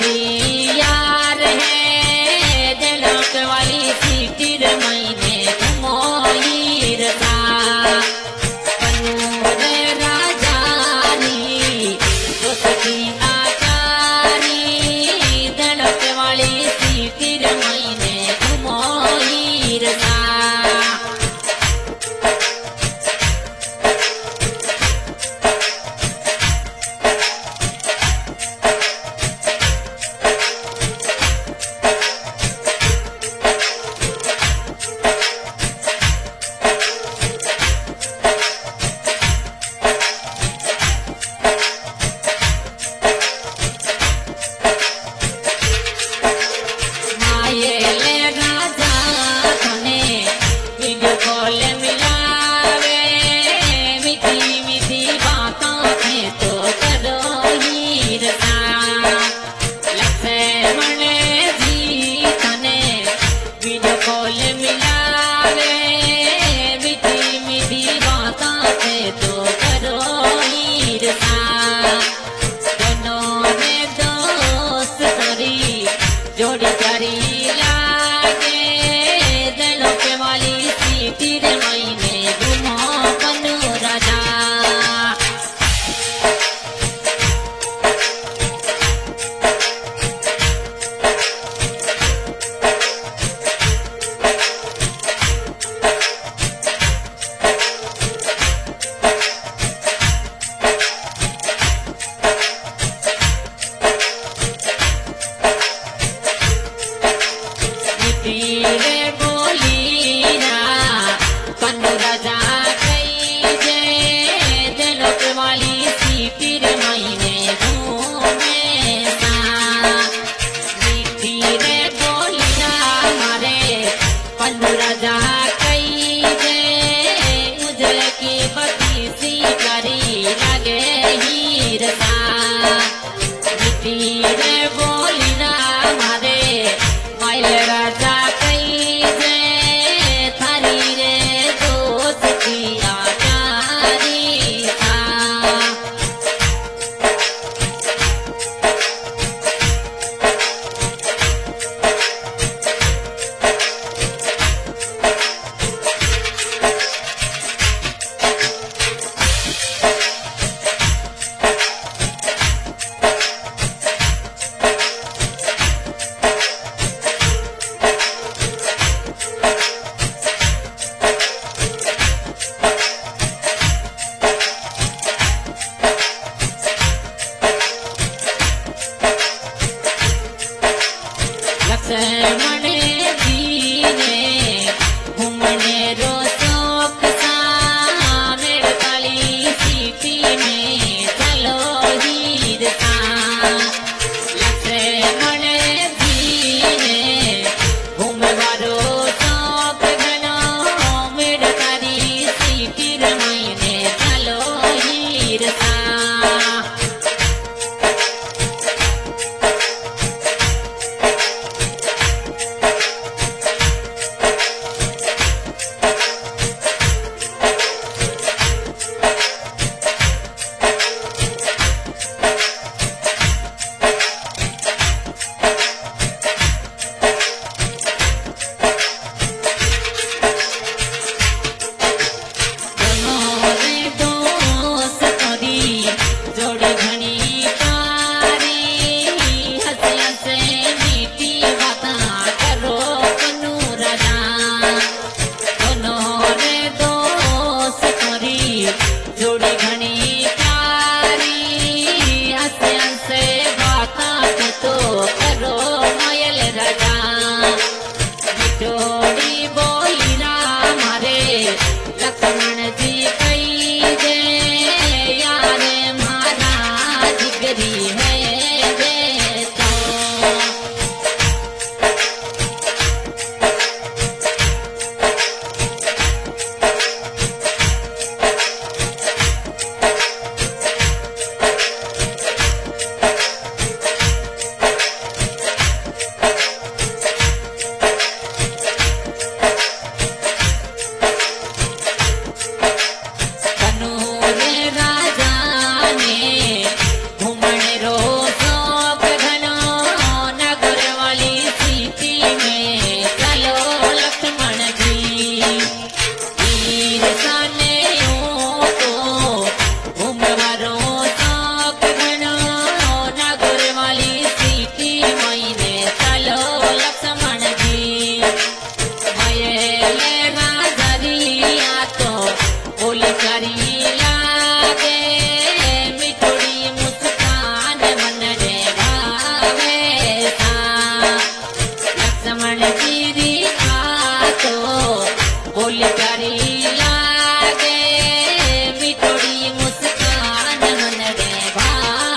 मेरी यार है दिलक वाली सीटी रे मैंने घुमोई रता पन्नूर राजानी तो सखी आचारी दिलक वाली सीटी रे मैंने घुमोई रता जोड़ी प्यारी लागे दिलों के वाली सीटी रे मैंने घुमो पन्नू राजा रे बोली ना पन्नू राजा कई जे दिलों के वाली सीटी रे मैंने घूमे सा मीठी रे बोली ना हमारे पन्नू राजा कई जे मुझे की बती सी करी लगे हीर सा मीठी रे बोली ना हमारे माइल राजा